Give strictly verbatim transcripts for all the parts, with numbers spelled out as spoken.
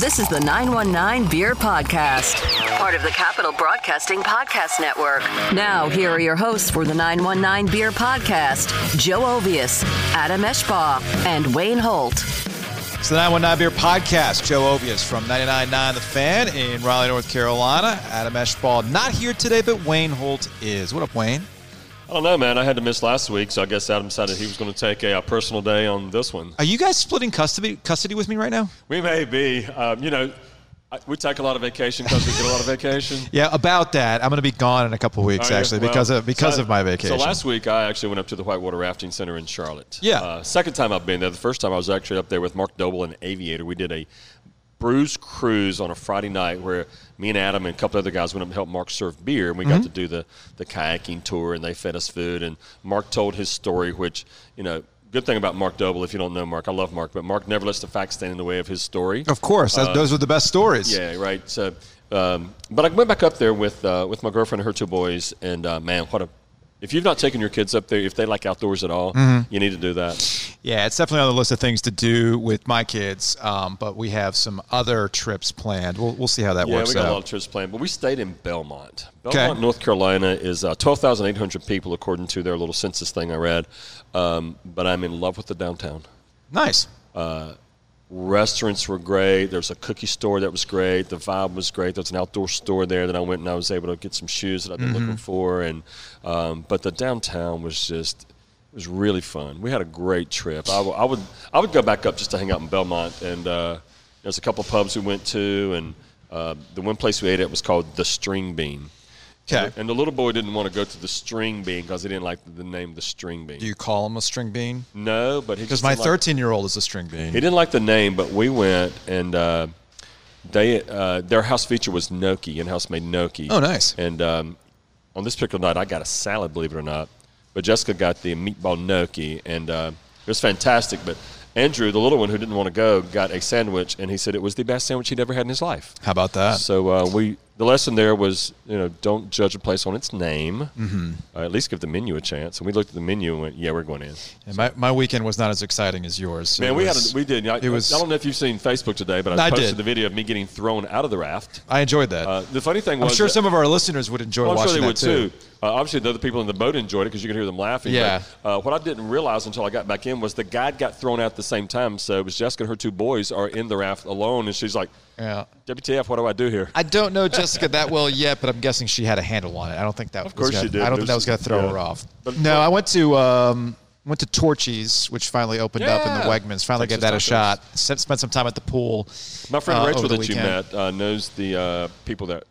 This is the nine one nine Beer Podcast, part of the Capital Broadcasting Podcast Network. Now, here are your hosts for the nine one nine Beer Podcast, Joe Ovius, Adam Eshbaugh, and Wayne Holt. It's the nine one nine Beer Podcast. Joe Ovius from ninety-nine point nine The Fan in Raleigh, North Carolina. Adam Eshbaugh not here today, but Wayne Holt is. What up, Wayne? I don't know, man. I had to miss last week, so I guess Adam decided he was going to take a, a personal day on this one. Are you guys splitting custody custody with me right now? We may be. Um, you know, I, we take a lot of vacation because we get a lot of vacation. Yeah, about that. I'm going to be gone in a couple of weeks, Oh, yeah? actually, Well, because of because so, of my vacation. So last week, I actually went up to the Whitewater Rafting Center in Charlotte. Yeah. Uh, second time I've been there. The first time I was actually up there with Mark Doble and Aviator. We did a Brews Cruise on a Friday night where me and Adam and a couple other guys went up and helped Mark serve beer, and we mm-hmm. got to do the, the kayaking tour, and they fed us food, and Mark told his story, which, you know, good thing about Mark Doble, if you don't know Mark, I love Mark, but Mark never lets the facts stand in the way of his story. Of course. Uh, those are the best stories. Yeah, right. So, um, but I went back up there with uh, with my girlfriend and her two boys, and, uh, man, what a – if you've not taken your kids up there, if they like outdoors at all, mm-hmm. you need to do that. Yeah, it's definitely on the list of things to do with my kids, um, but we have some other trips planned. We'll we'll see how that yeah, works out. Yeah, we got a lot of trips planned, but we stayed in Belmont. Okay. Belmont, North Carolina is uh, twelve thousand eight hundred people, according to their little census thing I read. Um, but I'm in love with the downtown. Nice. Uh, restaurants were great. There's a cookie store that was great. The vibe was great. There's an outdoor store there that I went and I was able to get some shoes that I've been mm-hmm. looking for. And um, but the downtown was just it was really fun. We had a great trip. I, w- I would I would go back up just to hang out in Belmont. And uh, there's a couple pubs we went to, and uh, the one place we ate at was called the String Bean. Okay. And the little boy didn't want to go to the String Bean because he didn't like the name the String Bean. Do you call him a string bean? No, but he because my thirteen-year-old is a string bean. He didn't like the name, but we went and uh, they uh, their house feature was gnocchi, in-house made gnocchi. Oh, nice. And um, on this particular night, I got a salad, believe it or not, but Jessica got the meatball gnocchi, and uh, it was fantastic. But Andrew, the little one who didn't want to go, got a sandwich, and he said it was the best sandwich he'd ever had in his life. How about that? So uh, we. The lesson there was, you know, don't judge a place on its name. Mm-hmm. Uh, at least give the menu a chance. And we looked at the menu and went, yeah, we're going in. And my, my weekend was not as exciting as yours. Man, it we was, had a, we did. I, it was, I don't know if you've seen Facebook today, but I, I posted did. the video of me getting thrown out of the raft. I enjoyed that. Uh, the funny thing was, I'm sure that, some of our listeners would enjoy well, I'm watching sure they that would too. Uh, obviously, the other people in the boat enjoyed it because you could hear them laughing. Yeah. But, uh, what I didn't realize until I got back in was the guide got thrown out at the same time. So it was Jessica and her two boys are in the raft alone, and she's like, yeah. W T F, what do I do here? I don't know Jessica that well yet, but I'm guessing she had a handle on it. I don't think that of course was gonna, she did. I don't it think that was going to throw yeah. her off. But, no, but, I went to um, went to Torchy's, which finally opened yeah. up in the Wegmans. Finally Texas gave that tacos. a shot. Spent some time at the pool. My friend uh, Rachel over the that you weekend. met uh, knows the uh, people that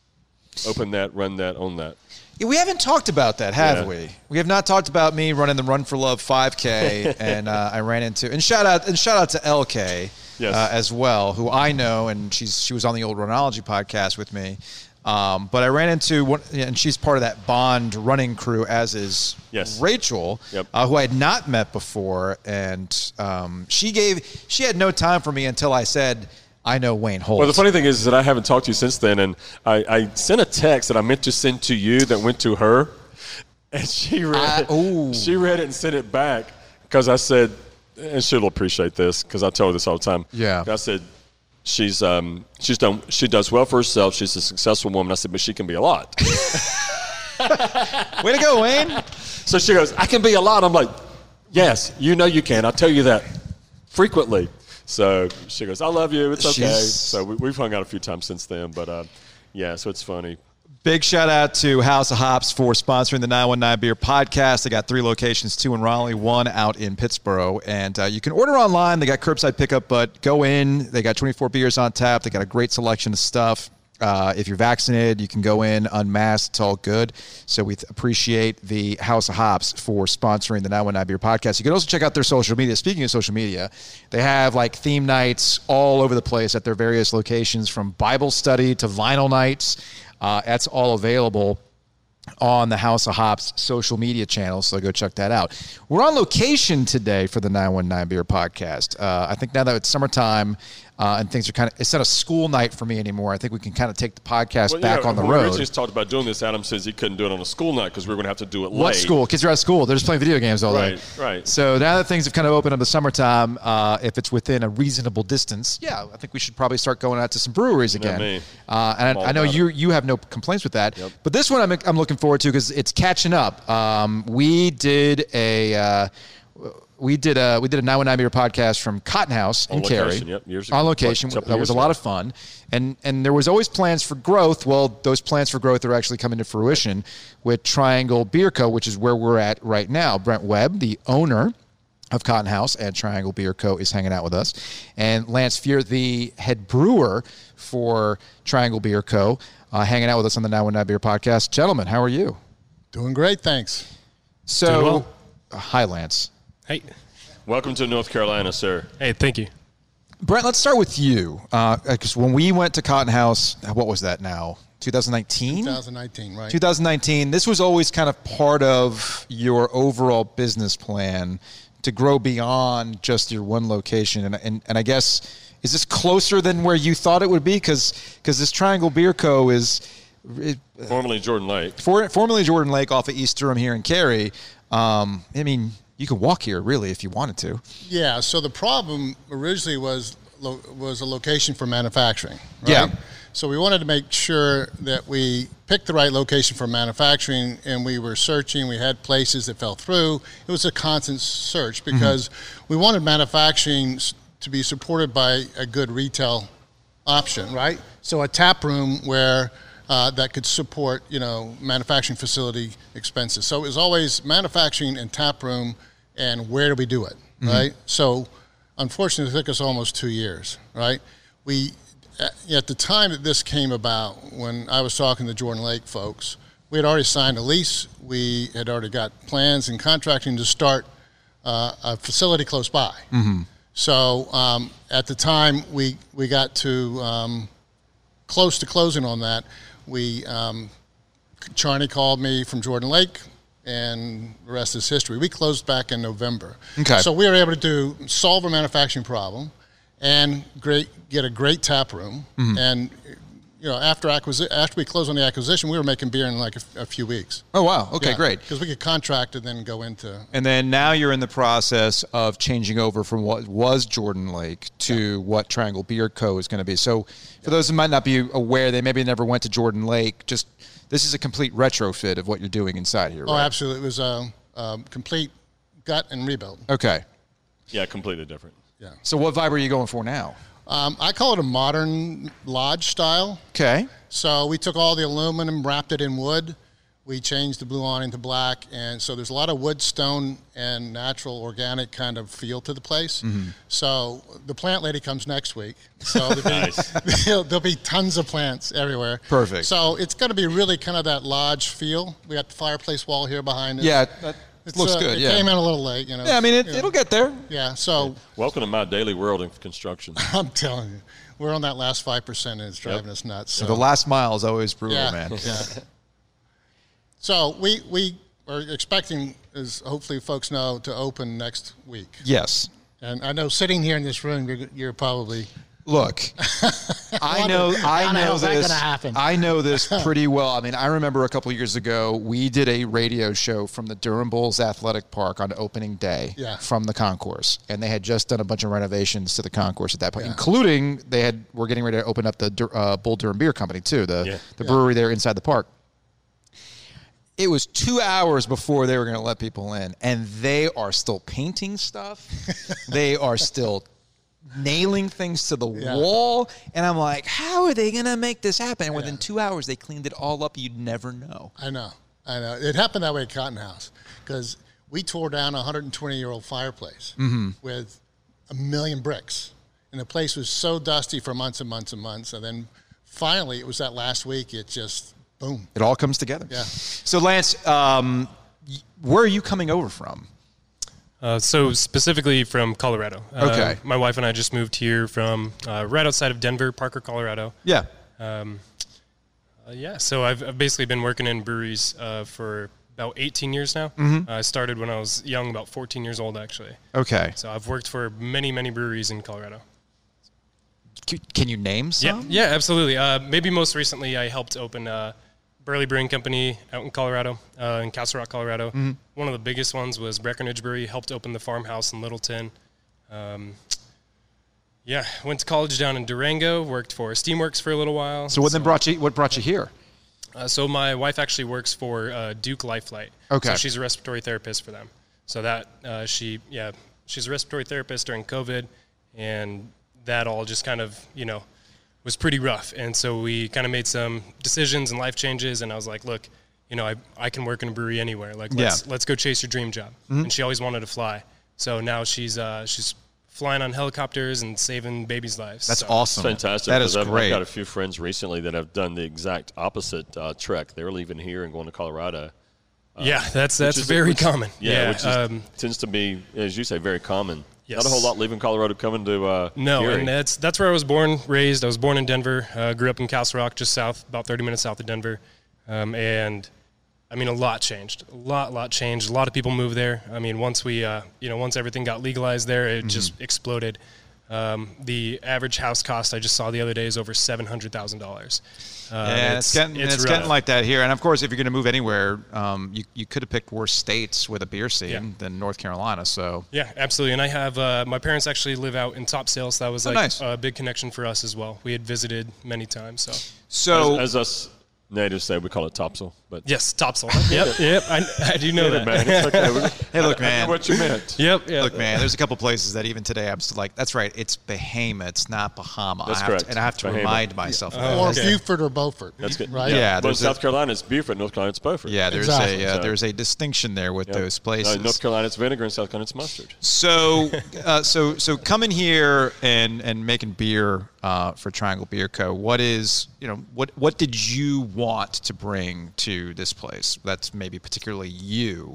open that, run that, own that. Yeah, we haven't talked about that, have Yeah. we? We have not talked about me running the Run for Love five K, and uh, I ran into and shout out and shout out to L K yes. uh, as well, who I know, and she's she was on the old Runology podcast with me. Um, but I ran into one, and she's part of that Bond running crew, as is yes. Rachel, yep. uh, who I had not met before, and um, she gave she had no time for me until I said, I know Wayne Holt. Well, the funny thing is, is that I haven't talked to you since then, and I, I sent a text that I meant to send to you that went to her, and she read I, it. Ooh. She read it and sent it back because I said, and she'll appreciate this because I tell her this all the time. Yeah. I said, she's um she's done she does well for herself. She's a successful woman. I said, but she can be a lot. Way to go, Wayne. So she goes, I can be a lot. I'm like, yes, you know you can. I tell you that frequently. So she goes, I love you. It's okay. She's... So we, we've hung out a few times since then. But, uh, yeah, so it's funny. Big shout out to House of Hops for sponsoring the nine one nine Beer Podcast. They got three locations, two in Raleigh, one out in Pittsburgh. And uh, you can order online. They got curbside pickup, but go in. They got twenty-four beers on tap. They got a great selection of stuff. Uh, if you're vaccinated, you can go in unmasked. It's all good. So we th- appreciate the House of Hops for sponsoring the nine one nine Beer Podcast. You can also check out their social media. Speaking of social media, they have like theme nights all over the place at their various locations, from Bible study to vinyl nights. Uh, that's all available on the House of Hops social media channel, so go check that out. We're on location today for the nine one nine Beer Podcast. Uh, I think now that it's summertime, uh, and things are kind of, it's not a school night for me anymore. I think we can kind of take the podcast well, back yeah, on the when road. We originally talked about doing this. Adam says he couldn't do it on a school night because we were going to have to do it late. What school? Kids are at school. They're just playing video games all day. Right, right. So now that things have kind of opened up the summertime, uh, if it's within a reasonable distance, yeah, I think we should probably start going out to some breweries again. Me. Uh, and I, I know you you have no complaints with that. Yep. But this one I'm, I'm looking forward to because it's catching up. Um, we did a uh, we did a we did a nine one nine Beer podcast from Cotton House on in location, Cary. Yep, years ago. On location, Like, that was a ago. lot of fun, and and there was always plans for growth. Well, those plans for growth are actually coming to fruition with Triangle Beer Co., which is where we're at right now. Brent Webb, the owner of Cotton House and Triangle Beer Co., is hanging out with us. And Lance Fear, the head brewer for Triangle Beer Co., uh, hanging out with us on the nine one nine Beer podcast. Gentlemen, how are you? Doing great, thanks. So, Doing well. uh, hi, Lance. Hey. Welcome to North Carolina, sir. Hey, thank you. Brent, let's start with you. Because uh, when we went to Cotton House, what was that now? twenty nineteen? twenty nineteen, right. twenty nineteen. This was always kind of part of your overall business plan to grow beyond just your one location. And and, and I guess, is this closer than where you thought it would be? Because this Triangle Beer Co. is it, Formerly Jordan Lake. for, formerly Jordan Lake off of East Durham here in Cary. Um, I mean, you can walk here, really, if you wanted to. Yeah, so the problem originally was lo- was a location for manufacturing, right? Yeah. So we wanted to make sure that we picked the right location for manufacturing, and we were searching. We had places that fell through. It was a constant search because mm-hmm. we wanted manufacturing to be supported by a good retail option, right? So a tap room where uh, that could support, you know, manufacturing facility expenses. So it was always manufacturing and tap room, and where do we do it, mm-hmm. right? So unfortunately, it took us almost two years, right? We At the time that this came about, when I was talking to Jordan Lake folks, we had already signed a lease. We had already got plans and contracting to start uh, a facility close by. Mm-hmm. So um, at the time we we got to um, close to closing on that, we um, Charney called me from Jordan Lake, and the rest is history. We closed back in November. Okay. So we were able to do solve a manufacturing problem and great get a great tap room. Mm-hmm. And you know, after acquisi- after we closed on the acquisition, we were making beer in like a, f- a few weeks. Oh, wow. Okay, yeah, great. Because we could contract and then go into. And then now you're in the process of changing over from what was Jordan Lake to yeah. what Triangle Beer Co. is going to be. So for yeah. those who might not be aware, they maybe never went to Jordan Lake, just this is a complete retrofit of what you're doing inside here, Oh, right? absolutely. It was a, a complete gut and rebuild. Okay. Yeah, completely different. Yeah. So what vibe are you going for now? Um, I call it a modern lodge style. Okay. So we took all the aluminum, wrapped it in wood. We changed the blue awning to black. And so there's a lot of wood, stone, and natural, organic kind of feel to the place. Mm-hmm. So the plant lady comes next week. So there'll, nice. be, there'll, there'll be tons of plants everywhere. Perfect. So it's going to be really kind of that lodge feel. We got the fireplace wall here behind it. Yeah, that It's, looks uh, good, it yeah. It came in a little late, you know. Yeah, I mean, it, you know. it'll get there. Yeah, so Welcome to my daily world of construction. I'm telling you, we're on that last five percent and it's driving Yep. us nuts. So. The last mile is always brutal, yeah, man. Yeah. So we we are expecting, as hopefully folks know, to open next week. Yes. And I know sitting here in this room, you're, you're probably Look, I know, I How the know hell's that this. gonna happen? I know this pretty well. I mean, I remember a couple years ago, we did a radio show from the Durham Bulls Athletic Park on opening day Yeah. from the concourse, and they had just done a bunch of renovations to the concourse at that point, Yeah. including they had were getting ready to open up the Dur- uh, Bull Durham Beer Company too, the Yeah. the Yeah. brewery there inside the park. It was two hours before they were going to let people in, and they are still painting stuff. They are still nailing things to the Yeah. wall, and I'm like, how are they going to make this happen? And within Yeah. two hours, they cleaned it all up. You'd never know. I know, I know. It happened that way at Cotton House because we tore down a one hundred twenty-year-old fireplace Mm-hmm. with a million bricks. And the place was so dusty for months and months and months. And then finally, it was that last week, it just, boom. It all comes together. Yeah. So, Lance, um, y- where are you coming over from? Uh, so specifically from Colorado. Uh, Okay. My wife and I just moved here from uh, right outside of Denver, Parker, Colorado. Yeah. Um, uh, yeah, so I've, I've basically been working in breweries uh, for about eighteen years now. Mm-hmm. Uh, I started when I was young, about fourteen years old, actually. Okay. So I've worked for many, many breweries in Colorado. can you name some? Yeah, yeah, absolutely. Uh, maybe most recently, I helped open uh, Burley Brewing Company out in Colorado, uh, in Castle Rock, Colorado. Mm-hmm. One of the biggest ones was Breckenridge Brewery. Helped open the farmhouse in Littleton. Um, yeah, went to college down in Durango. Worked for Steamworks for a little while. So what so, then brought you? What brought you here? Uh, so my wife actually works for uh, Duke Lifelight. Okay. So she's a respiratory therapist for them. So that uh, she, yeah, she's a respiratory therapist during COVID, and that all just kind of, you know, was pretty rough. And so we kind of made some decisions and life changes. And I was like, look, you know, I I can work in a brewery anywhere. Like, let's yeah. let's go chase your dream job. Mm-hmm. And she always wanted to fly. So now she's uh, she's flying on helicopters and saving babies' lives. That's so. awesome. That's fantastic. That is I've, great. I've got a few friends recently that have done the exact opposite uh, trek. They're leaving here and going to Colorado. Uh, yeah, that's that's is, very which, common. Yeah, yeah which is, um, tends to be, as you say, very common. Yes. Not a whole lot leaving Colorado coming to uh, No, Erie. and that's that's where I was born, raised. I was born in Denver. Uh, grew up in Castle Rock, just south, about thirty minutes south of Denver. Um, and I mean, a lot changed. A lot, lot changed. A lot of people moved there. I mean, once we, uh, you know, once everything got legalized there, it mm-hmm. just exploded. Um, the average house cost I just saw the other day is over seven hundred thousand dollars. Uh, yeah, it's, it's getting it's, it's getting like that here. And of course, if you're going to move anywhere, um, you you could have picked worse states with a beer scene yeah. than North Carolina. So yeah, absolutely. And I have uh, my parents actually live out in Topsail, so that was like oh, nice. a big connection for us as well. We had visited many times. So so as, as us natives say, we call it Topsail. But yes, Topsail. yep, yep. I, I do know that. Man, it's okay. Hey, look, man. I know what you meant. Yep, yep. Look, man. There's a couple places that even today I'm still like, that's right. It's Bahama. It's not Bahama. That's I have correct. To, and I have to Bahama. remind myself. Yeah. of Or that. okay. Beaufort or Beaufort. That's good. Right? Yeah. yeah well, in a, South Carolina, it's Beaufort. North Carolina, it's Beaufort. Yeah. There's exactly. a uh, so, there's a distinction there with yep. those places. No, North Carolina, it's vinegar. In South Carolina, it's mustard. So, uh, so, so coming here and and making beer uh, for Triangle Beer Co. What is you know what what did you want to bring to this place? That's maybe particularly you.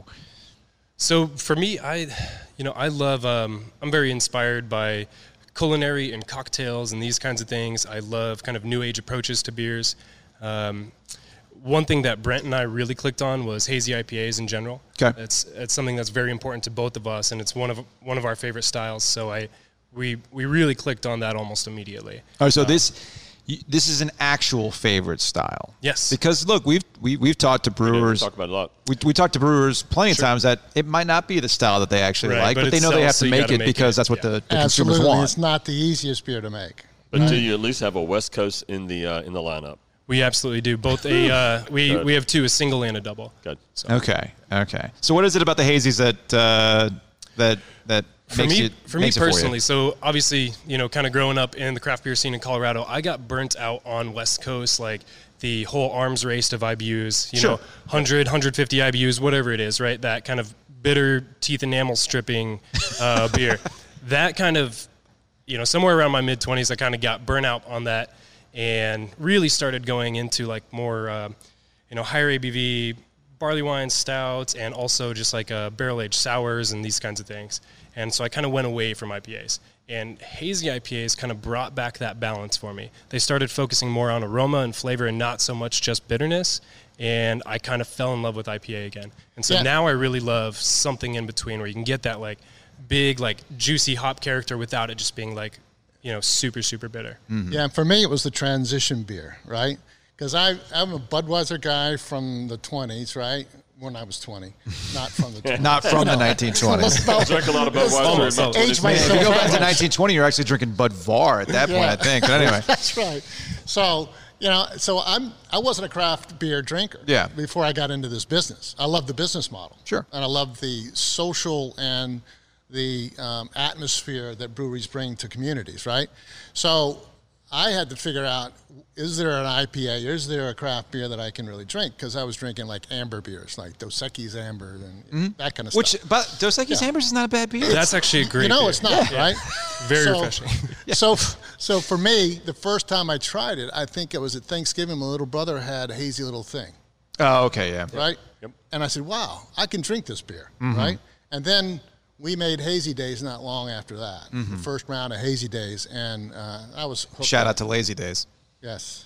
So for me, I, you know, I love. Um, I'm very inspired by culinary and cocktails and these kinds of things. I love kind of new age approaches to beers. Um, one thing that Brent and I really clicked on was hazy I P As in general. Okay, it's it's something that's very important to both of us, and it's one of one of our favorite styles. So I, we we really clicked on that almost immediately. All right, so um, this. This is an actual favorite style. Yes. Because look, we've we, we've talked to brewers. We talk about it a lot. We we talked to brewers plenty sure. of times that it might not be the style that they actually right, like, but, but they know they have so to make it make because it. that's what yeah. the, the Absolutely. consumers want. It's not the easiest beer to make. But right? do you at least have a West Coast in the uh, in the lineup? We absolutely do. Both a uh, we Good. we have two, a single and a double. Good. So. Okay. Okay. So what is it about the hazies that uh, that that For makes me, it, for me makes it for personally, you? So obviously, you know, kind of growing up in the craft beer scene in Colorado, I got burnt out on West Coast, like the whole arms race of I B Us, you Sure. know, one hundred, one hundred fifty I B Us, whatever it is, right? That kind of bitter teeth enamel stripping uh, beer. That kind of, you know, somewhere around my mid twenties, I kind of got burnt out on that and really started going into like more, uh, you know, higher A B V barley wine, stouts, and also just like uh, barrel-aged sours and these kinds of things. And so I kind of went away from I P As. And hazy I P As kind of brought back that balance for me. They started focusing more on aroma and flavor and not so much just bitterness. And I kind of fell in love with I P A again. And so yeah. now I really love something in between where you can get that like big, like juicy hop character without it just being like, you know, super, super bitter. Mm-hmm. Yeah, and for me, it was the transition beer, right? Because I'm a Budweiser guy from the twenties, right? When I was twenty, not from the twenties. Not from the nineteen twenties. I drank a lot of Budweiser. Age If myself. you go back to nineteen twenty, you're actually drinking Bud Var at that point, Yeah. I think. But anyway. That's right. So, you know, so I'm I wasn't a craft beer drinker Yeah. before I got into this business. I love the business model. Sure. And I love the social and the um, atmosphere that breweries bring to communities, right? So I had to figure out, is there an I P A, is there a craft beer that I can really drink? Because I was drinking like amber beers, like Dos Equis Amber and mm-hmm. that kind of Which, stuff. but Dos Equis Yeah. Ambers is not a bad beer. That's actually a great You know beer. it's not, Yeah. right? Very so, refreshing. So, so for me, the first time I tried it, I think it was at Thanksgiving. My little brother had a hazy little thing, Oh, okay, yeah. right? Yep. And I said, wow, I can drink this beer, Mm-hmm. right? And then we made Hazy Days not long after that, Mm-hmm. the first round of Hazy Days, and uh, I was hooked Shout up. out to Lazy Days. Yes.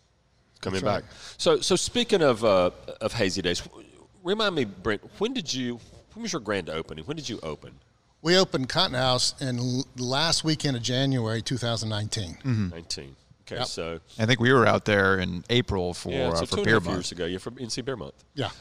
Coming That's back. right. So, so speaking of uh, of Hazy Days, remind me, Brent, when did you? When was your grand opening? When did you open? We opened Cotton House in l- last weekend of January two thousand nineteen. Mm-hmm. nineteen. Okay, Yep. so I think we were out there in April for yeah, so uh, for two and a Beer half Month. years ago. Yeah, for N C Beer Month. Yeah.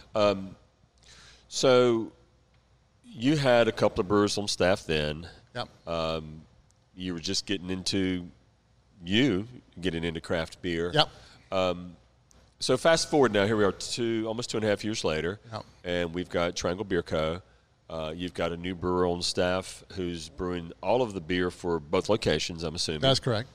So you had a couple of brewers on staff then. Yep. Um, you were just getting into you getting into craft beer. Yep. So fast forward now, here we are, two almost two and a half years later, Yep. and we've got Triangle Beer Co. Uh, you've got a new brewer on staff who's brewing all of the beer for both locations, I'm assuming. That's correct.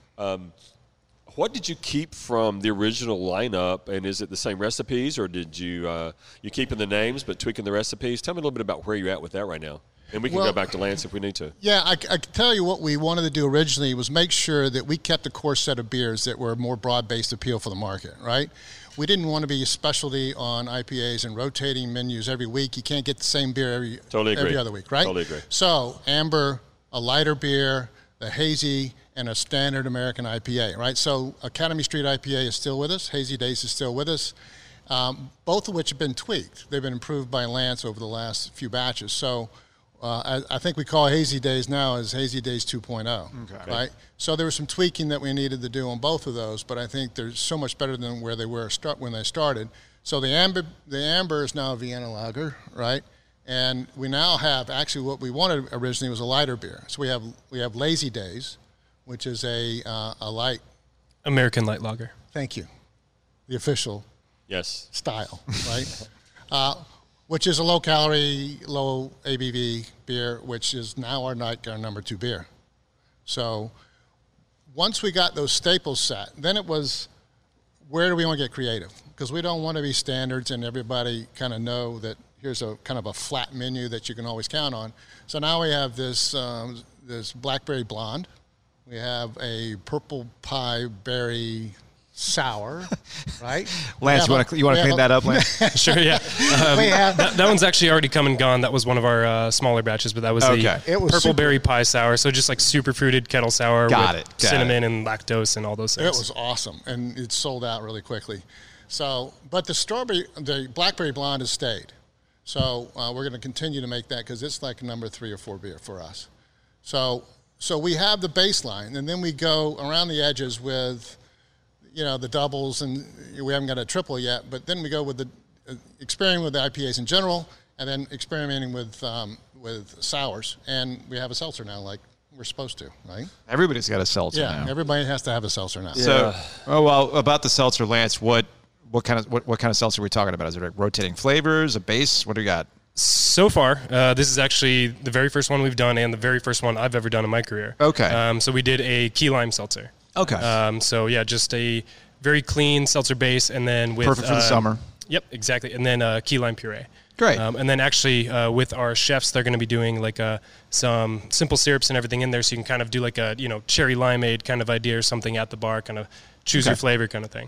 What did you keep from the original lineup, and is it the same recipes, or did you uh, you keeping the names but tweaking the recipes? Tell me a little bit about where you're at with that right now, and we can Well- go back to Lance if we need to. Yeah, I, I can tell you what we wanted to do originally was make sure that we kept a core set of beers that were more broad-based appeal for the market, right? We didn't want to be a specialty on I P As and rotating menus every week. You can't get the same beer every, Totally agree. every other week, right? Totally agree. So amber, a lighter beer, the hazy, and a standard American I P A, right? So Academy Street I P A is still with us. Hazy Days is still with us, um, both of which have been tweaked. They've been improved by Lance over the last few batches. So uh, I, I think we call Hazy Days now as Hazy Days two point oh, Okay. right? So there was some tweaking that we needed to do on both of those, but I think they're so much better than where they were start when they started. So the amber, the amber is now a Vienna lager, right? And we now have actually what we wanted originally was a lighter beer. So we have we have Lazy Days, which is a uh, a light. American light lager. Thank you, the official Yes. style, right? uh, which is a low calorie, low A B V beer, which is now our night our number two beer. So once we got those staples set, then it was where do we want to get creative? Because we don't want to be standards and everybody kind of know that here's a kind of a flat menu that you can always count on. So now we have this um, this blackberry blonde. We have a purple pie berry sour, right? Lance, you want to you want to clean that up, Lance? Sure, yeah. Um, We have that, that one's actually already come and gone. That was one of our uh, smaller batches, but that was Okay. the It was purple super- berry pie sour. So just like super fruited kettle sour Got with it, got cinnamon and lactose and all those things. It was awesome, and it sold out really quickly. So, but the strawberry, the blackberry blonde has stayed. So uh, we're going to continue to make that because it's like number three or four beer for us. So, so we have the baseline, and then we go around the edges with, you know, the doubles, and we haven't got a triple yet. But then we go with the uh, experimenting with the I P As in general, and then experimenting with um, with sours, and we have a seltzer now, like we're supposed to, right? Everybody's got a seltzer Yeah, now. everybody has to have a seltzer now. So, oh well, about the seltzer, Lance, what what kind of what, what kind of seltzer are we talking about? Is it like rotating flavors, a base? What do you got? So far, uh, this is actually the very first one we've done and the very first one I've ever done in my career. Okay. Um, so we did a key lime seltzer. Okay. Um, so yeah, just a very clean seltzer base, and then with Perfect for the uh, summer. Yep, exactly. And then uh, key lime puree. Great. Um, and then actually uh, with our chefs, they're going to be doing like uh, some simple syrups and everything in there, so you can kind of do like a you know cherry limeade kind of idea or something at the bar, kind of choose Okay. your flavor kind of thing.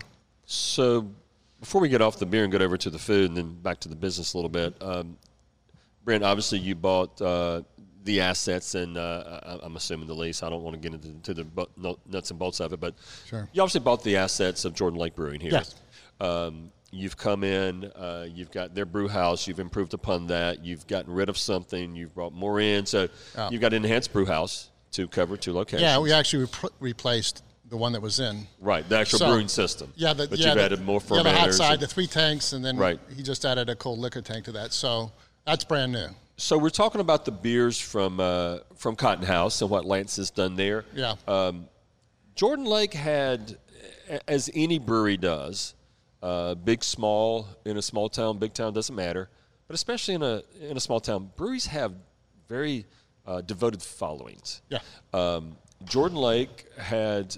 So before we get off the beer and get over to the food and then back to the business a little bit, um, Brent, obviously you bought uh, the assets and uh, I- I'm assuming the lease. I don't want to get into to the bu- no- nuts and bolts of it, but Sure. you obviously bought the assets of Jordan Lake Brewing here. Yes. Um, you've come in, uh, you've got their brew house, you've improved upon that, you've gotten rid of something, you've brought more in. So Yeah. you've got an enhanced brew house to cover two locations. Yeah, we actually rep- replaced the one that was in. Right, the actual So- brewing system. Yeah, the, but yeah, you've the, added more yeah, the hot fermenters side, and- the three tanks, and then Right. he just added a cold liquor tank to that. So that's brand new. So we're talking about the beers from uh, from Cotton House and what Lance has done there. Yeah. Um, Jordan Lake had, a- as any brewery does, uh, big, small, in a small town, big town, doesn't matter, but especially in a in a small town, breweries have very uh, devoted followings. Yeah. Um, Jordan Lake had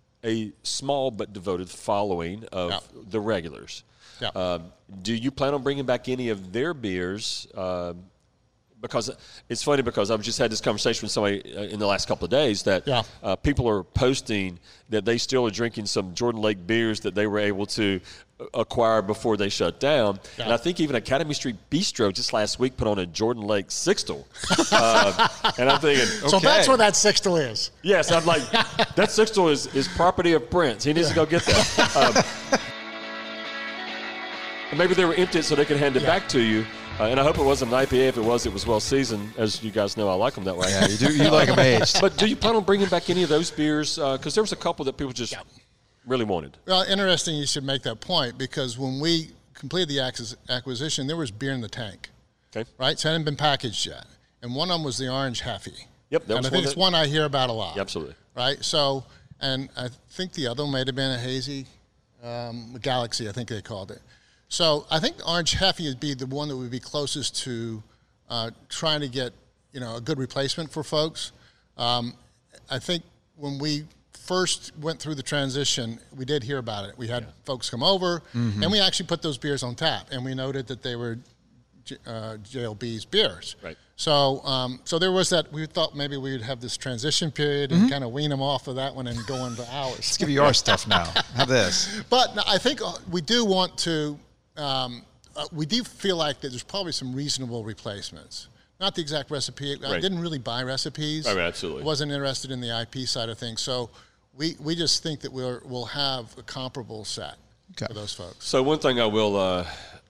a small but devoted following of Yeah. the regulars. Yeah. Um, do you plan on bringing back any of their beers? Um, because it's funny because I've just had this conversation with somebody uh, in the last couple of days that Yeah. uh, people are posting that they still are drinking some Jordan Lake beers that they were able to acquire before they shut down. Yeah. And I think even Academy Street Bistro just last week put on a Jordan Lake Sixtel. uh, and I'm thinking, So okay. that's what that Sixtel is. Yes, I'm like, that Sixtel is, is property of Brent. He needs to go get that. Um, and maybe they were empty so they could hand it Yeah. back to you. Uh, and I hope it wasn't an I P A. If it was, it was well seasoned. As you guys know, I like them that way. Yeah, you do. You like them aged. But do you plan on bringing back any of those beers? Because uh, there was a couple that people just really wanted. Well, interesting you should make that point, because when we completed the ac- acquisition, there was beer in the tank. Okay. Right? So it hadn't been packaged yet. And one of them was the Orange Heffy. Yep. That and was I think one it's that, one I hear about a lot. Yeah, absolutely. Right? So, and I think the other one might have been a hazy um, Galaxy, I think they called it. So I think the Orange Heffy would be the one that would be closest to uh, trying to get, you know, a good replacement for folks. Um, I think when we first went through the transition, we did hear about it. We had yeah. folks come over, mm-hmm. and we actually put those beers on tap, and we noted that they were uh, J L B's beers. Right. So, um, so there was that. We thought maybe we would have this transition period and mm-hmm. kind of wean them off of that one and go into ours. Let's give you our stuff now. Have this. But I think we do want to. Um, uh, we do feel like that there's probably some reasonable replacements. Not the exact recipe. I right. didn't really buy recipes. Right, absolutely. Wasn't interested in the I P side of things. So we, we just think that we'll we'll have a comparable set okay. for those folks. So one thing I will, uh,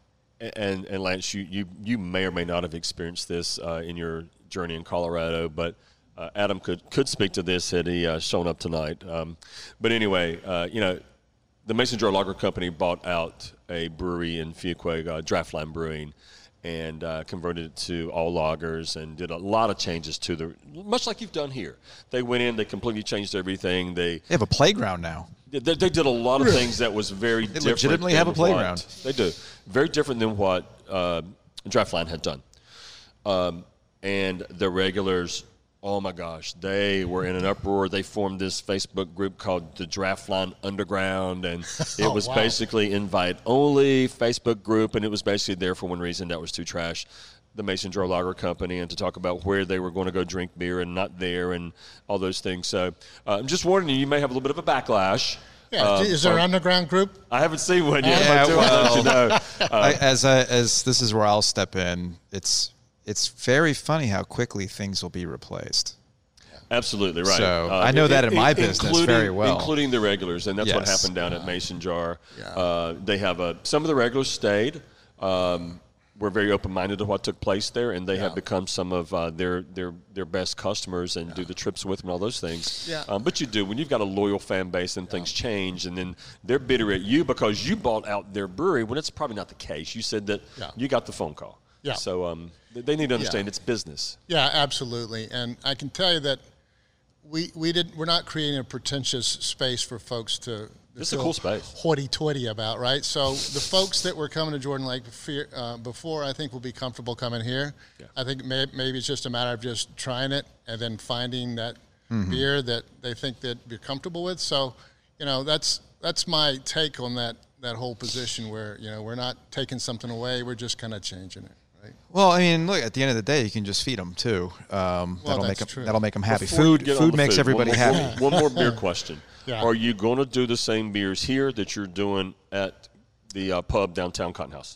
and and Lance, you, you you may or may not have experienced this uh, in your journey in Colorado, but uh, Adam could could speak to this had he uh, shown up tonight. Um, but anyway, uh, you know, the Mason Jar Lager Company bought out a brewery in Fuquay, uh, Draftline Brewing, and uh, converted it to all lagers and did a lot of changes to the, much like you've done here. They went in, they completely changed everything. They, they have a playground now. They, they did a lot of things that was very they different. They legitimately have a playground. What, they do. Very different than what uh, Draftline had done. Um, and the regulars, oh my gosh, they were in an uproar. They formed this Facebook group called the Draftline Underground, and it oh, was wow. basically invite-only Facebook group, and it was basically there for one reason, that was to trash the Mason Jar Lager Company and to talk about where they were going to go drink beer and not there and all those things. So uh, I'm just warning you, you may have a little bit of a backlash. Yeah, um, is there an underground group? I haven't seen one yet. Yeah, I do, well, I'll let you know. Uh, I, as I, as this is where I'll step in. It's it's very funny how quickly things will be replaced. Absolutely right. So uh, I know it, that in my it, business very well, including the regulars, and that's yes. what happened down at Mason Jar. Yeah. Uh, they have a some of the regulars stayed. Um, we're very open-minded to what took place there, and they yeah. have become some of uh, their their their best customers and yeah. do the trips with them and all those things. Yeah. Um, but you do when you've got a loyal fan base and things yeah. change, and then they're bitter at you because you bought out their brewery when it's probably not the case. You said that yeah. you got the phone call. Yeah. So um, they need to understand yeah. it's business. Yeah, absolutely. And I can tell you that we we did we're not creating a pretentious space for folks to. This is a cool space. Hoity-toity about, right? So the folks that were coming to Jordan Lake uh, before, I think, will be comfortable coming here. Yeah. I think may, maybe it's just a matter of just trying it and then finding that mm-hmm. beer that they think that you're comfortable with. So, you know, that's that's my take on that that whole position where, you know, we're not taking something away. We're just kind of changing it. Right? Well, I mean, look, at the end of the day, you can just feed them too. Um, well, that'll make that's them, true. that'll make them happy. Before Food, food the makes food, everybody one happy. More, one more beer question. Yeah. Are you going to do the same beers here that you're doing at the uh, pub downtown Cotton House?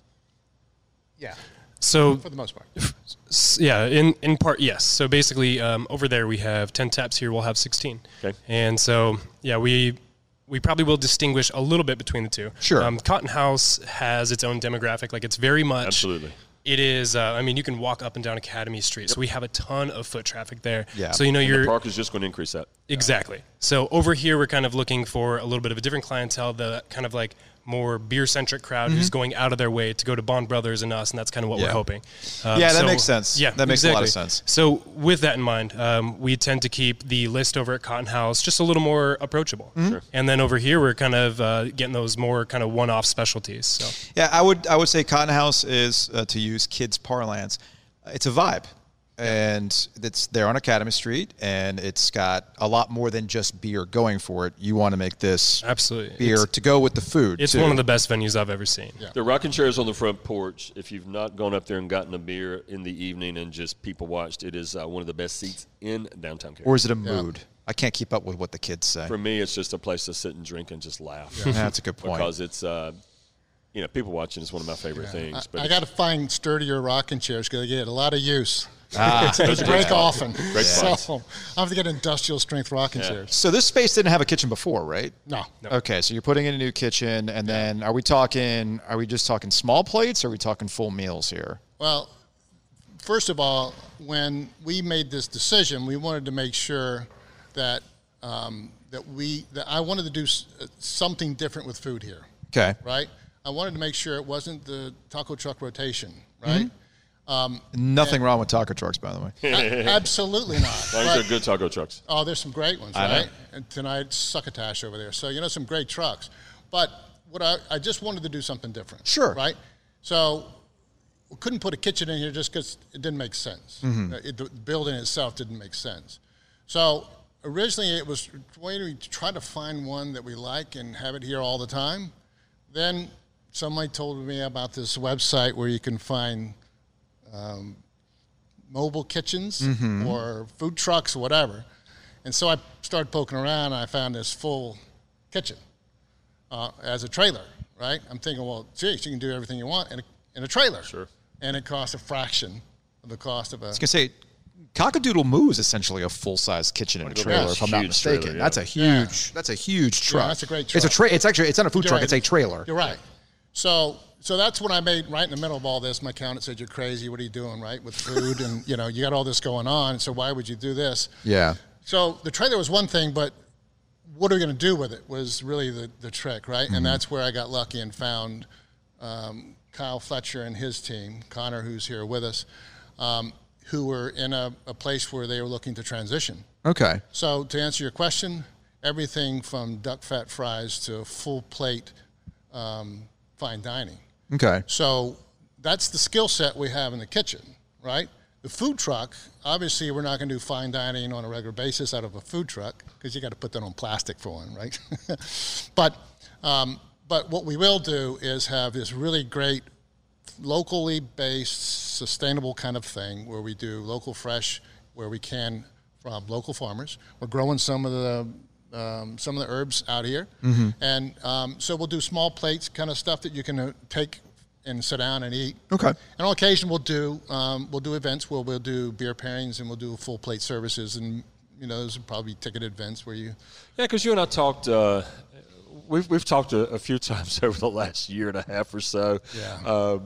Yeah. So for the most part. Yeah, in, in part, yes. So basically, um, over there we have ten taps. Here we'll have sixteen. Okay. And so, yeah, we we probably will distinguish a little bit between the two. Sure. Um, Cotton House has its own demographic. Like, it's very much. Absolutely. It is, uh, I mean, you can walk up and down Academy Street. Yep. So we have a ton of foot traffic there. Yeah. So, you know, and you're. the park is just going to increase that. Exactly. So over here, we're kind of looking for a little bit of a different clientele, the kind of like more beer-centric crowd mm-hmm. who's going out of their way to go to Bond Brothers and us, and that's kind of what yeah. we're hoping. Um, yeah, that so, makes sense. Yeah, that makes exactly. a lot of sense. So with that in mind, um, we tend to keep the list over at Cotton House just a little more approachable. Mm-hmm. Sure. And then over here, we're kind of uh, getting those more kind of one-off specialties. So yeah, I would I would say Cotton House is, uh, to use kids' parlance, it's a vibe. And it's there on Academy Street, and it's got a lot more than just beer going for it. You want to make this absolutely beer it's, to go with the food. It's too. one of the best venues I've ever seen. Yeah. The rocking chairs on the front porch, if you've not gone up there and gotten a beer in the evening and just people watched, it is uh, one of the best seats in downtown Cary. Or is it a yeah. mood? I can't keep up with what the kids say. For me, it's just a place to sit and drink and just laugh. Yeah. That's a good point. Because it's, uh, you know, people watching is one of my favorite Yeah. things. I, But I got to find sturdier rocking chairs because they get a lot of use. Ah. They break often. Great so spots. I have to get industrial strength rocking Yeah. chairs. So this space didn't have a kitchen before, right? No. No. Okay, so you're putting in a new kitchen, and then are we talking? Are we just talking small plates? Or are we talking full meals here? Well, first of all, when we made this decision, we wanted to make sure that um, that we that I wanted to do s- something different with food here. Okay. Right. I wanted to make sure it wasn't the taco truck rotation. Right. Mm-hmm. Nothing wrong with taco trucks, by the way. A- absolutely not. Those But- are good taco trucks. Oh, there's some great ones, I know. right? And tonight, Succotash over there. So, you know, some great trucks. But what I, I just wanted to do something different. Sure. Right? So we couldn't put a kitchen in here just because it didn't make sense. Mm-hmm. Uh, it, the building itself didn't make sense. So originally it was when we try to find one that we like and have it here all the time. Then somebody told me about this website where you can find um, mobile kitchens Mm-hmm. or food trucks or whatever. And so I started poking around and I found this full kitchen uh, as a trailer, right? I'm thinking, well, geez, you can do everything you want in a, in a trailer. Sure. And it costs a fraction of the cost of a... I was going to say, Cockadoodle Moo is essentially a full-size kitchen and a trailer, if I'm not Huge mistaken. trailer, yeah. That's a huge, that's a huge truck. that's a great It's a truck. tra- It's actually, it's not a food You're truck. right. It's a trailer. You're right. So, so that's when I made right in the middle of all this. My accountant said, "You're crazy. What are you doing, right, with food? And you know, you got all this going on. So why would you do this?" Yeah. So the trailer was one thing, but what are we going to do with it was really the, the trick, right? Mm-hmm. And that's where I got lucky and found um, Kyle Fletcher and his team, Connor, who's here with us, um, who were in a, a place where they were looking to transition. Okay. So to answer your question, everything from duck fat fries to full plate um, fine dining. Okay. So that's the skill set we have in the kitchen, right? The food truck, obviously we're not going to do fine dining on a regular basis out of a food truck because you got to put that on plastic for one, right? but um, but what we will do is have this really great locally based, sustainable kind of thing where we do local fresh, where we can from local farmers. We're growing some of the um, some of the herbs out here, Mm-hmm. and um, so we'll do small plates, kind of stuff that you can uh, take and sit down and eat. Okay. And on occasion we'll do um, we'll do events where we'll do beer pairings and we'll do full plate services, and you know those are probably ticketed events where you. Yeah, because you and I talked. Uh, we've we've talked a, a few times over the last year and a half or so. Yeah. Uh,